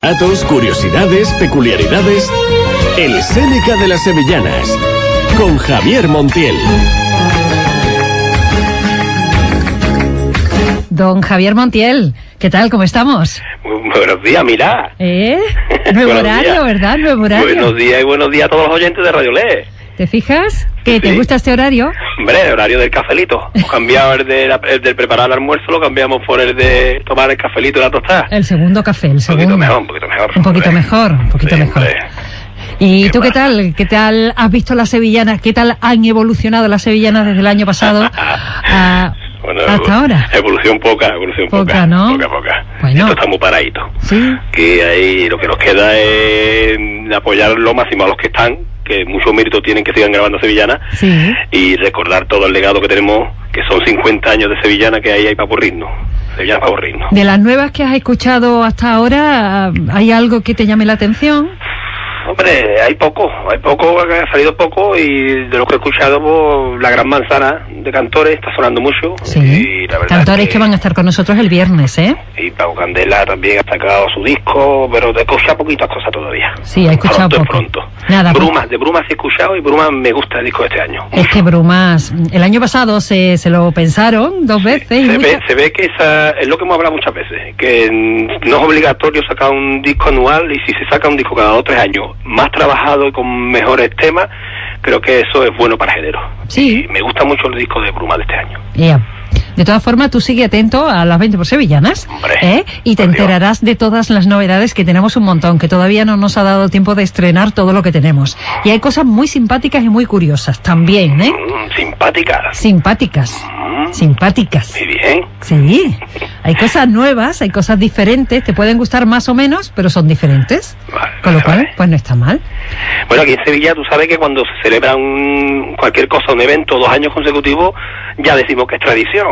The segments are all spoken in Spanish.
Datos, curiosidades, peculiaridades. El Séneca de las Sevillanas, con Javier Montiel. Don Javier Montiel, ¿qué tal? ¿Cómo estamos? Buenos días, mira. Nuevo horario, días. ¿Verdad? Nuevo horario. Buenos días y buenos días a todos los oyentes de Radio Le. ¿Te fijas? ¿Que te gusta este horario? Hombre, el horario del cafelito. Hemos cambiado el del preparar el almuerzo, lo cambiamos por el de tomar el cafelito y la tostada. El segundo café, el segundo. Un poquito mejor. Un poquito mejor. ¿Y tú qué tal? ¿Qué tal has visto las sevillanas? ¿Qué tal han evolucionado las sevillanas desde el año pasado bueno, hasta ahora? Evolución poca, ¿no? Poca. Bueno. Esto está muy paradito. Sí. Que ahí lo que nos queda es apoyar lo máximo a los que están, que mucho mérito tienen que sigan grabando sevillanas, sí. Y recordar todo el legado que tenemos, que son 50 años de sevillana que hay para aburrirnos. Sevillanas para aburrirnos. De las nuevas que has escuchado hasta ahora, ¿hay algo que te llame la atención? Hombre, hay poco, ha salido poco, y de lo que he escuchado, pues, La Gran Manzana de Cantores está sonando mucho. Sí, y la verdad Cantores que van a estar con nosotros el viernes, ¿eh? Y Paco Candela también ha sacado su disco, pero de escuchar poquitas cosas todavía. Sí, ha escuchado pronto. Nada. Brumas, de Brumas he escuchado, y Brumas me gusta el disco de este año. Es que Brumas, el año pasado se lo pensaron 2 veces. Se ve que esa es lo que hemos hablado muchas veces, que no es obligatorio sacar un disco anual, y si se saca un disco cada 2 o 3 años, más trabajado y con mejores temas, creo que eso es bueno para el género. Sí. Y me gusta mucho el disco de Brumas de este año. Yeah. De todas formas, tú sigue atento a las 20 por Sevillanas, hombre, y te enterarás de todas las novedades, que tenemos un montón, que todavía no nos ha dado tiempo de estrenar todo lo que tenemos. Y hay cosas muy simpáticas y muy curiosas también, ¿eh? Simpáticas. Muy bien. Sí, hay cosas nuevas, hay cosas diferentes, te pueden gustar más o menos, pero son diferentes. Con lo cual, pues no está mal. Bueno, aquí en Sevilla tú sabes que cuando se celebra cualquier cosa, un evento 2 años consecutivos, ya decimos que es tradición.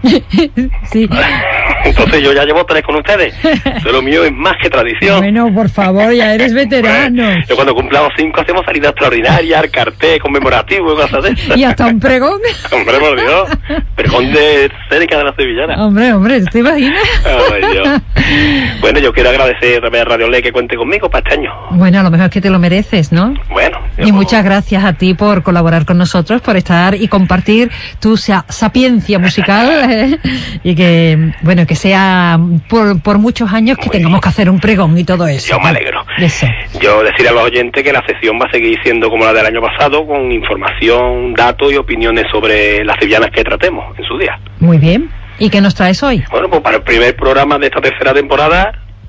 Sí. Entonces yo ya llevo 3 con ustedes. Pero lo mío es más que tradición. Bueno, por favor, ya eres veterano. Yo cuando cumplamos 5 hacemos salida extraordinaria, el cartel conmemorativo y cosas de esas. Y hasta un pregón. Hombre, por Dios. Pregón de Séneca de la Sevillana. Hombre, ¿te imaginas? Ay, Dios. Bueno, yo quiero agradecer a Radio Le que cuente conmigo para este año. Bueno, a lo mejor es que te lo mereces, ¿no? Bueno. Y muchas gracias a ti por colaborar con nosotros, por estar y compartir tu sapiencia musical, y que, bueno, que sea por muchos años que tengamos que hacer un pregón y todo eso. Yo me alegro. Eso. Yo decirle a los oyentes que la sesión va a seguir siendo como la del año pasado, con información, datos y opiniones sobre las sevillanas que tratemos en su día. Muy bien. ¿Y qué nos traes hoy? Bueno, pues para el primer programa de esta tercera temporada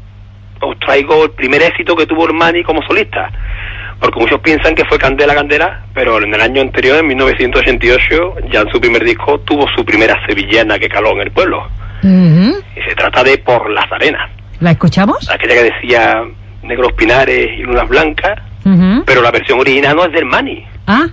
os traigo el primer éxito que tuvo Hermani como solista, porque muchos piensan que fue Candela, pero en el año anterior, en 1988, ya en su primer disco tuvo su primera sevillana que caló en el pueblo. Y se trata de Por las Arenas. ¿La escuchamos? Aquella que decía negros pinares y lunas blancas, pero la versión original no es de Hermani. Ah.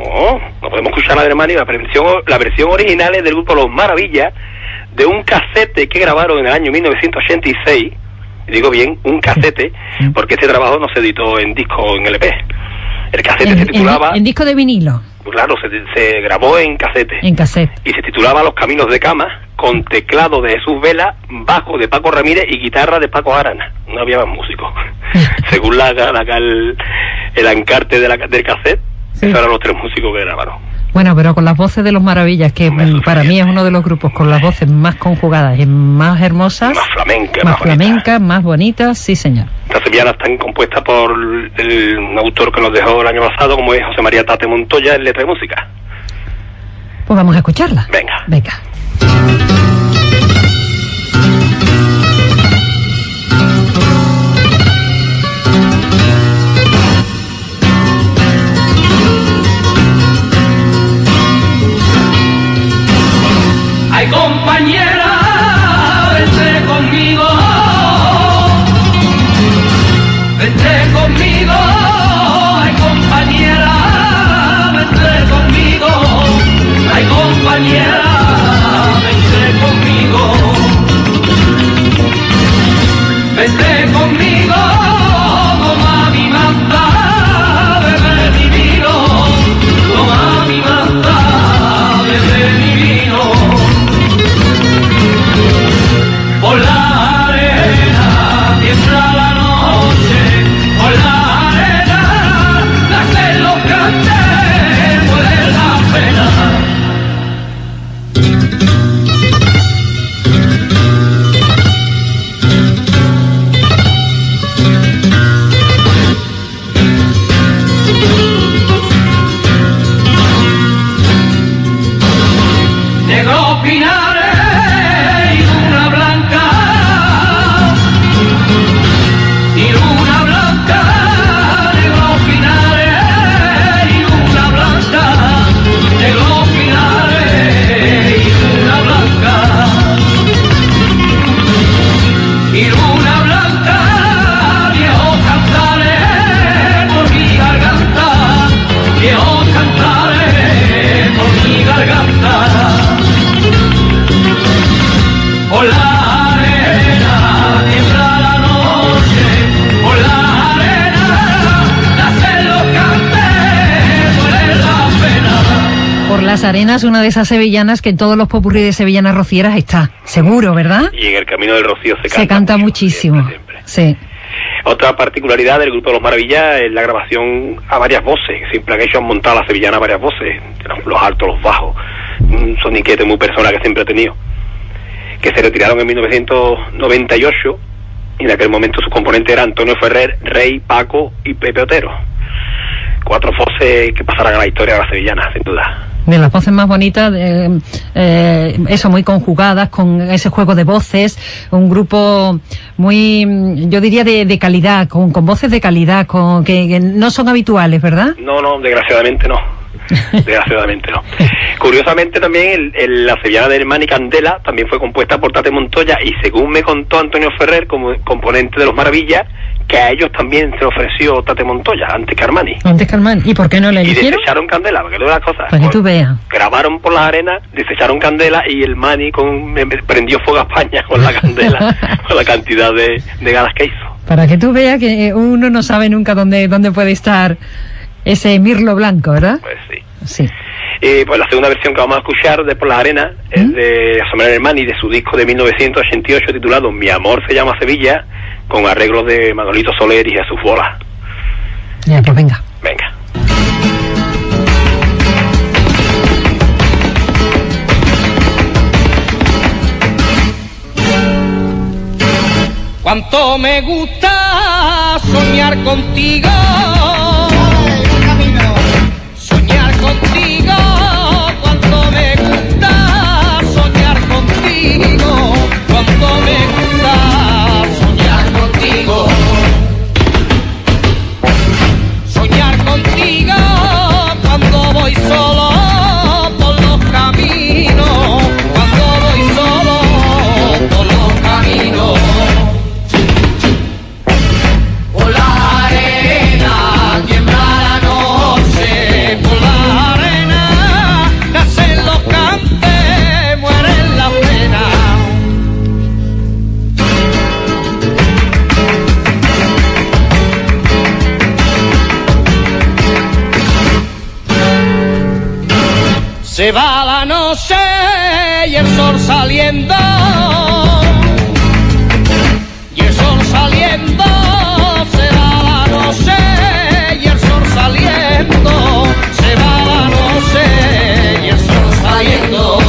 No podemos escuchar la de Hermani. La versión original es del grupo Los Maravillas, de un casete que grabaron en el año 1986. Y digo bien, un casete, porque este trabajo no se editó en disco, en LP. El casete se titulaba... En disco de vinilo. Claro, se grabó en casete. En cassette. Y se titulaba Los Caminos de Cama, con teclado de Jesús Vela, bajo de Paco Ramírez y guitarra de Paco Arana. No había más músicos. Según el encarte del cassette, sí. Esos eran los 3 músicos que grabaron. Bueno, pero con las voces de Los Maravillas, que para mí es uno de los grupos con las voces más conjugadas y más hermosas. Más flamencas, más bonitas, sí señor. Estas sevillanas están compuestas por un autor que nos dejó el año pasado, como es José María Tate Montoya, en letra y música. Pues vamos a escucharla. Venga. Ay, compañera, vente conmigo, ay, compañera, vente conmigo, ay, compañera, vente conmigo. Las Arenas, una de esas sevillanas que en todos los popurrí de sevillanas rocieras está, seguro, ¿verdad? Y en el Camino del Rocío se canta muchísimo. Siempre. Sí. Otra particularidad del grupo de Los Maravillas es la grabación a varias voces. Siempre han hecho, han montado la sevillana a varias voces, los altos, los bajos, un soniquete muy personal que siempre ha tenido. Que se retiraron en 1998 y en aquel momento sus componentes eran Antonio Ferrer, Rey, Paco y Pepe Otero. 4 voces que pasarán a la historia de la sevillana, sin duda. De las voces más bonitas, eso, muy conjugadas con ese juego de voces, un grupo muy, yo diría, de calidad, con voces de calidad, que no son habituales, ¿verdad? No, desgraciadamente no. Desgraciadamente no. Curiosamente también la sevillana de Hermani Candela también fue compuesta por Tate Montoya, y según me contó Antonio Ferrer, como componente de Los Maravillas, que a ellos también se ofreció Tate Montoya antes que Armani. ¿Y por qué no le eligieron? Y desecharon Candela, porque luego las cosas. Para que tú veas. Grabaron por las arenas, desecharon Candela, y el Mani prendió fuego a España con la Candela, con la cantidad de galas que hizo. Para que tú veas que uno no sabe nunca dónde puede estar ese mirlo blanco, ¿verdad? Pues sí. Sí. Pues la segunda versión que vamos a escuchar de Por las Arenas es de Asamblea Hermani, de su disco de 1988 titulado Mi amor se llama Sevilla, con arreglos de Manolito Soler y Jesús Bola. Ya, pues venga. Venga. Cuánto me gusta soñar contigo, soñar contigo, cuánto me gusta soñar contigo, cuánto me gusta soñar contigo, soñar contigo cuando voy solo por los caminos, cuando voy solo por los caminos. Se va la noche y el sol saliendo, y el sol saliendo, se va la noche y el sol saliendo, se va la noche y el sol saliendo,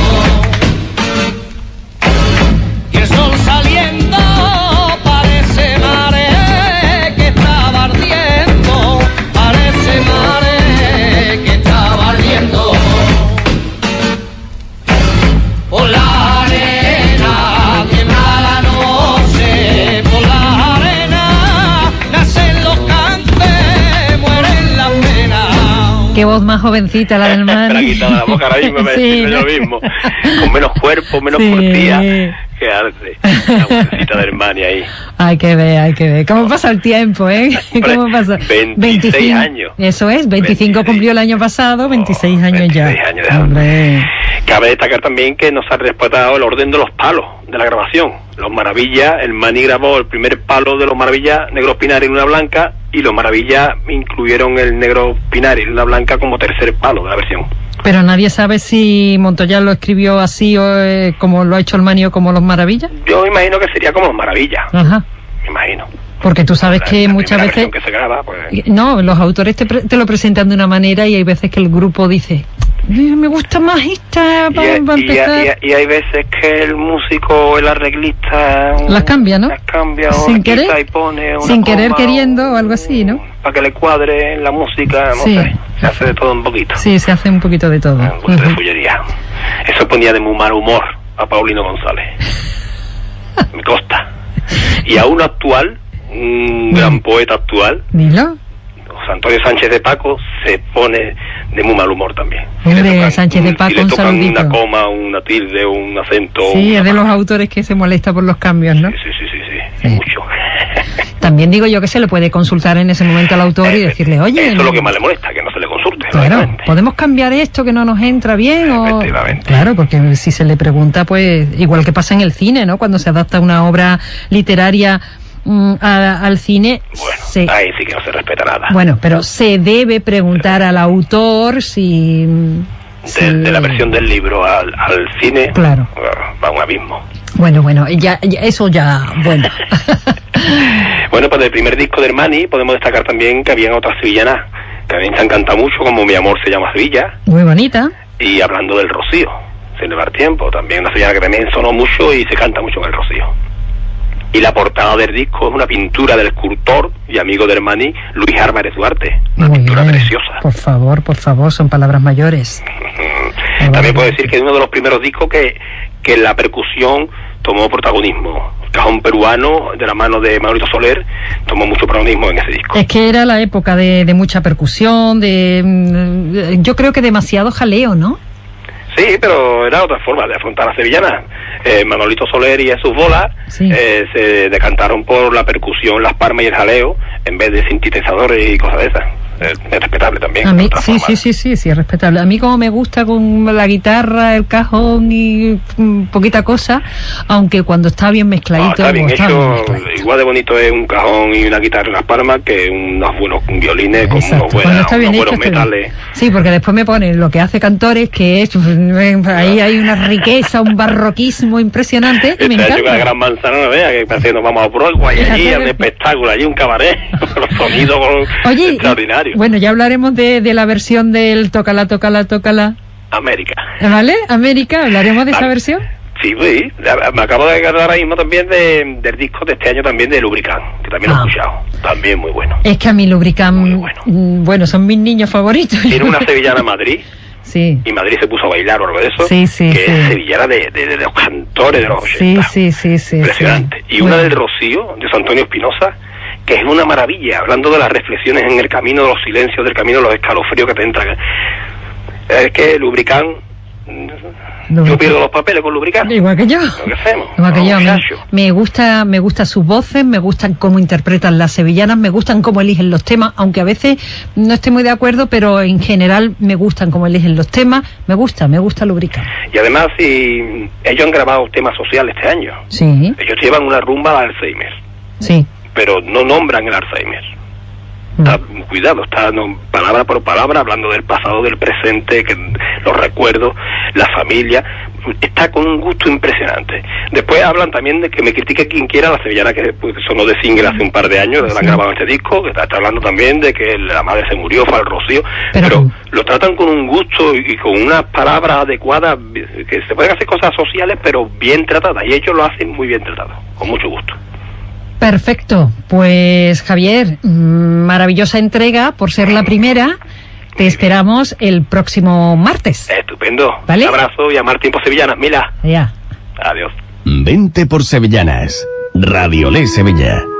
y el sol saliendo parece mare que estaba ardiendo, parece mare que estaba ardiendo. Por la arena, tiembla la noche, por la arena, nacen los cantes, mueren las penas. Qué voz más jovencita la del Mani. La quita la boca ahora mismo, me Sí, decís lo mismo. Con menos cuerpo, menos curtía. Qué arte. La vocecita del Mani ahí. Hay que ver. ¿Cómo pasa el tiempo, eh? Hombre, ¿Cómo pasa? 26 años. Eso es, 25 26. Cumplió el año pasado, 26 años 26 ya. años ya. Hombre. Cabe destacar también que no se ha respetado el orden de los palos de la grabación. Los Maravillas, el Mani grabó el primer palo de Los Maravillas, Negro Pinar y Luna Blanca, y Los Maravillas incluyeron el Negro Pinar y Luna Blanca como tercer palo de la versión. Pero nadie sabe si Montoya lo escribió así o como lo ha hecho el Mani o como Los Maravillas. Yo imagino que sería como Los Maravillas. Ajá. Me imagino. Porque tú sabes que La muchas primera veces... versión que se graba, pues... No, los autores te lo presentan de una manera y hay veces que el grupo dice, me gusta más esta para empezar. Y hay veces que el músico o el arreglista las cambia, ¿no? Las cambia o sin quita querer, y pone una sin querer coma queriendo o algo así, ¿no? Para que le cuadre en la música, no Sí. sé. Se hace de todo un poquito. Sí, se hace un poquito de todo. Un poquito de fullería. Eso ponía de muy mal humor a Paulino González. Me consta. Y a uno actual, un gran poeta actual, Dilo. José Antonio Sánchez de Paco, se pone de muy mal humor también. Hombre, Sánchez de Paco, si le un tocan saludito. una coma, una tilde, un acento. Sí, una es de los palabra. autores que se molesta por los cambios, ¿no? Sí. Sí. Mucho. También digo yo que se le puede consultar en ese momento al autor y decirle, oye... Eso es lo que más le molesta, que no se le consulte. Claro, lógicamente. ¿podemos cambiar esto que no nos entra bien? O... Efectivamente. Claro, porque si se le pregunta, pues igual que pasa en el cine, ¿no? Cuando se adapta una obra literaria al cine, Bueno, ahí sí que no se respeta nada. Bueno, pero se debe preguntar al autor si de la versión del libro al cine, claro, va a un abismo. Bueno, ya eso ya, bueno. Bueno, pues del primer disco de Hermani podemos destacar también que habían otras sevillanas que a mí me encanta mucho, como Mi amor se llama Sevilla. Muy bonita. Y hablando del Rocío, sin llevar tiempo, también una sevillana que también sonó mucho y se canta mucho en el Rocío. Y la portada del disco es una pintura del escultor y amigo de Hermani, Luis Álvarez Duarte. Una Muy pintura bien. preciosa. Por favor, son palabras mayores. También puedo decir que es uno de los primeros discos que la percusión tomó protagonismo. El cajón peruano, de la mano de Manolito Soler, tomó mucho protagonismo en ese disco. Es que era la época de mucha percusión, yo creo que demasiado jaleo, ¿no? Sí, pero era otra forma de afrontar a la sevillana. Manolito Soler y sus bolas se decantaron por la percusión, las palmas y el jaleo, en vez de sintetizadores y cosas de esas. Es respetable también. A mí, sí, es respetable. A mí como me gusta con la guitarra, el cajón y poquita cosa, aunque cuando está bien mezcladito. Está bien hecho, igual de bonito es un cajón y una guitarra y unas palmas que unos buenos violines con unos buenos metales. Sí, porque después me ponen lo que hace Cantores, que es, ahí hay una riqueza, un barroquismo impresionante. Y me encanta. Con la Gran Manzana, no vea, que parece que nos vamos a Broadway, allí hay un espectáculo, allí un cabaret, los sonidos extraordinarios. Bueno, ya hablaremos de la versión del Tócala. América. ¿Vale? América, ¿hablaremos de esa versión? Sí, me acabo de agarrar ahora mismo también del disco de este año también de Lubricant, que también lo he escuchado, también muy bueno. Es que a mí Lubricant, bueno, son mis niños favoritos. Tiene una sevillana en Madrid. Sí. Y Madrid se puso a bailar o algo de eso. Sí. Que es sevillana de los cantores de los 80. Sí. Impresionante. Y una del Rocío, de San Antonio Espinosa, que es una maravilla, hablando de las reflexiones en el camino, de los silencios del camino, los escalofríos que te entran. Es que Lubricant, yo pierdo los papeles con Lubricant. Igual que yo. ¿Qué hacemos? Igual que yo. Me gusta sus voces, me gustan cómo interpretan las sevillanas, me gustan cómo eligen los temas, aunque a veces no estoy muy de acuerdo, pero en general me gustan cómo eligen los temas, me gusta Lubricant. Y además, ellos han grabado temas sociales este año. Sí. Ellos llevan una rumba al Alzheimer. Sí. Pero no nombran el Alzheimer. Cuidado, está palabra por palabra hablando del pasado, del presente, los recuerdos, la familia. Está con un gusto impresionante. Después hablan también de que me critique quien quiera, la sevillana que sonó de single hace un par de años, han grabado este disco, que está hablando también de que la madre se murió, fue al Rocío, pero lo tratan con un gusto y con unas palabras adecuadas, que se pueden hacer cosas sociales, pero bien tratadas, y ellos lo hacen muy bien tratado, con mucho gusto. Perfecto, pues Javier, maravillosa entrega por ser la primera. Te esperamos el próximo martes. Estupendo. ¿Vale? Un abrazo y a Martín por Sevillanas. Mila. Ya. Adiós. Vente por Sevillanas. Radio Le Sevilla.